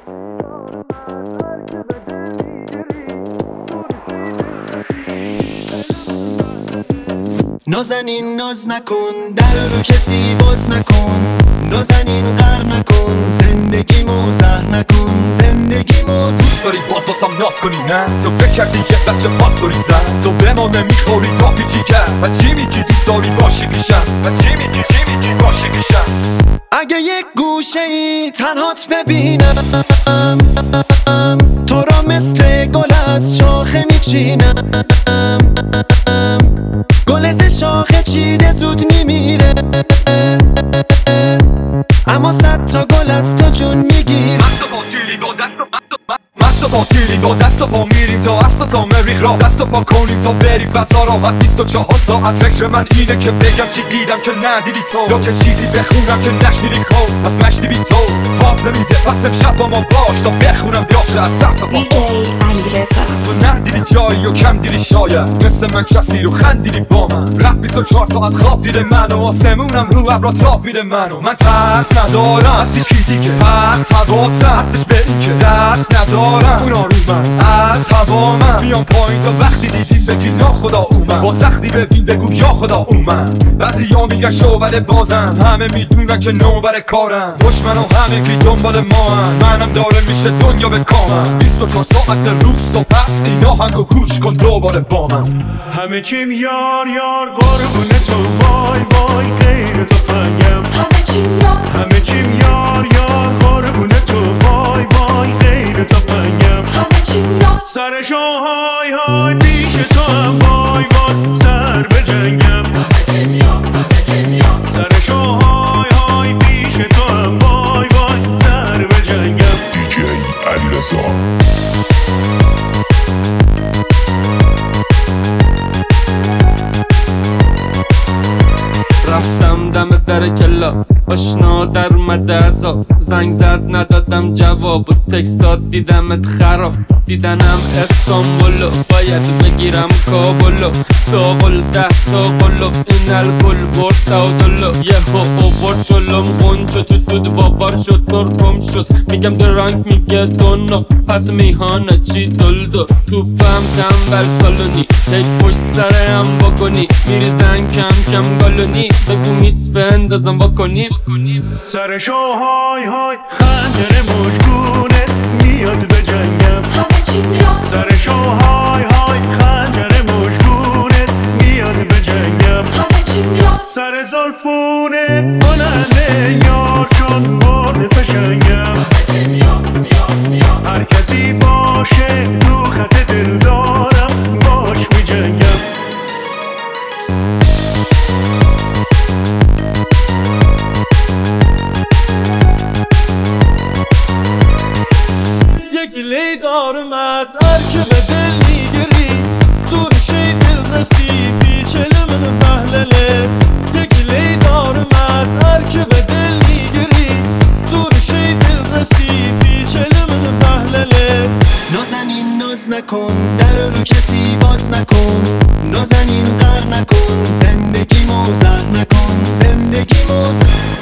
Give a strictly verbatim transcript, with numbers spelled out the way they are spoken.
نازنین ناز نکن، در رو کسی باز نکن، نازنین غر نکن، زندگیمو زهر نکن، زندگیمو دوست داری باز بازم ناز کنی نه؟ تو فکر کردی یه بچه باز داری زن تو به ما نمیخوری کافی چی کرد و چی میگی دوست داری باشی پیشم و چی میگی چی میگی باشی پیشم اگه یک گوشه ای تنهات ببینم تو را مثل گل از شاخه میچینم گل ز شاخه چیده زود میمیره اما صد تا گل از تو جون میگیره مست و با چیلی با دست و مست و با تیری با دست و پا میریم تا است و تا مریخ را دست و پا کنیم تا بری فضا راحت بیست و چهار ساعت فکر من اینه که بگم چی دیدم که ندیدی تو یا که چیزی بخونم که نشنیدی کن پس مشتی بی تو فاز نمیده پس امشب با ما باش تا بخونم بیافته از سر تا پا تو ندیدی جایی و کم دیدی شاید مثل من کسی رو خندیدی با من رفت بیست و چهار ساعت خواب دیده من و آسمونم رو ابرا تاب میده منو من ترس ندارم از هیچ کی دیگه پس حواسم هستش به این که دست ندارم اونا رو من از هوا من میام پایین تا وقتی دیدیم بگی یا خدا اومد با سختی ببین بگو یا خدا اومد بعضی ها میگن شوبر بازم همه میدونن که نوبر کارم دشمن و همه که دنبال ما هم منم داره میشه دنیا به کامم بیست و چهار ساعت روز و پس این آهنگو گوش کن دوباره با من همه چیم یار یار قربون تو وای وای غیر تو فنگم همه چیم یار همه چیم یار یار قربون تو وای وای غیر تو فنگم همه چیم یار سرشو های های پیش تو هم وای وای سر به جنگم همه چیم یار همه چیم یار سرشو های های پیش تو هم وای وای سر به جنگم دی جی علیرضا رفتم دم در کلا آشنا در اومده ازا زنگ زد ندادم جواب و تکست داد دیدمت خراب دیدنم استانبولو باید بگیرم کابلو ساقل ده تا قلو این الکل برد تعادلو یه ها اوورد جلوم قنچو تو دود بابار شد ترکم شد میگم درانک میگه دونو پس میهانه چی دلدو تو فهم تنبل سالونی تک پشت سرم بکنی میریزن کم کم گالونی بگو میس بندازم بکنی سرشو های های خنجر مشگونه میاد به جنگم همه چیم یار سرشو های های خنجر مشگونه میاد به جنگم همه چیم یار سر زلفونه کننده یار چون برد فشنگم همه چیم یار یار یار هر کسی باشه تو خط دل دارم باش می جنگم یک لیدار مد هر که به دل میگری زورشی دل رسی پیچل من محلله یک لیدار مد هر که به دل میگری زورشی دل رسی پیچل من محلله نازنین ناز نکن در رو کسی باز نکن نازنین غر نکن زندگیمو زهر نکن زندگیمو زهر